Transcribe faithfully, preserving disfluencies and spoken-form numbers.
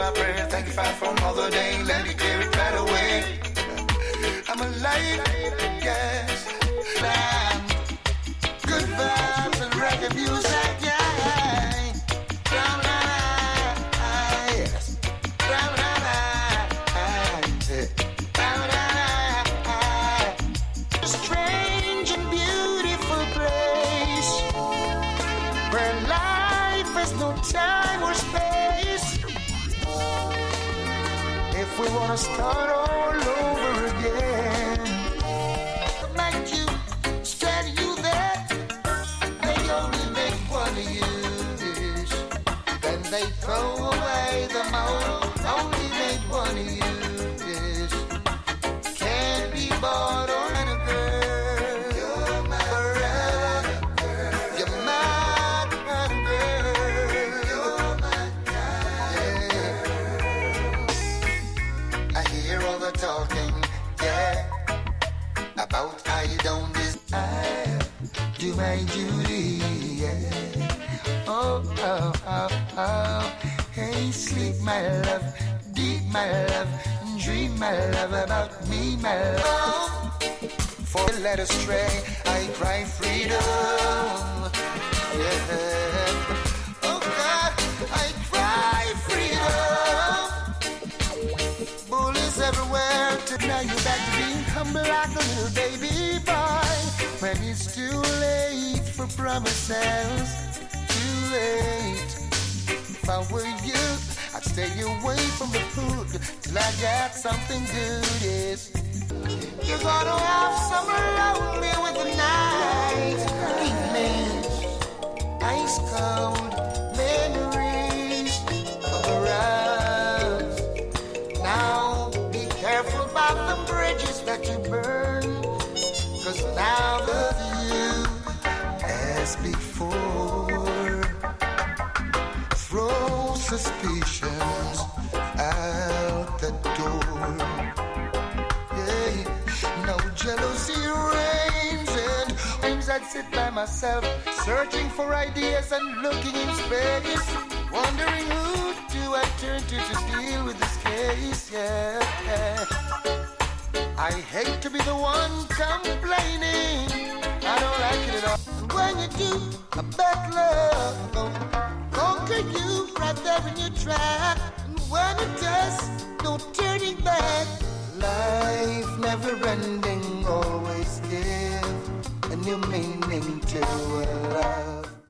my prayer. Thank you, Father, for another day. Let me clear it right away. I'm alive, yes. Land. Good vibes and reggae music, yeah. Down, yes. Down, a strange and beautiful place where life has no time or space. If we wanna start all over again, make you, steady you there. They only make one of you. Then they throw away the mold. Only make one of you. Can't be bought or in a girl. You're my forever. Girl. You're my kind of girl. You're my kind yeah. I hear all the talking, yeah, about I don't desire. Do my duty, yeah. Oh, oh, oh, oh. Hey, sleep, my love. Deep, my love. Dream, my love, about me, my love. For led astray, I cry freedom. Yeah. Oh God, I cry freedom. Bullies everywhere. Now you're back to being humble like a little baby boy. When it's too late for promises, too late. If I were you, I'd stay away from the hood till I got something good. Yes, you're gonna have summer lonely with the night evenings, ice cold memories of the rise. Now be careful about the bridges that you burn, 'cause now the view as before. Throw suspicions out the door. Yeah, no jealousy reigns, and times I'd sit by myself, searching for ideas and looking in space, wondering who do I turn to to deal with this case. Yeah, I hate to be the one complaining. I don't like it at all. When you do, a bad love gon' conquer you right there in your track. And when it does, no turning back. Life never ending, always give a new meaning to a life.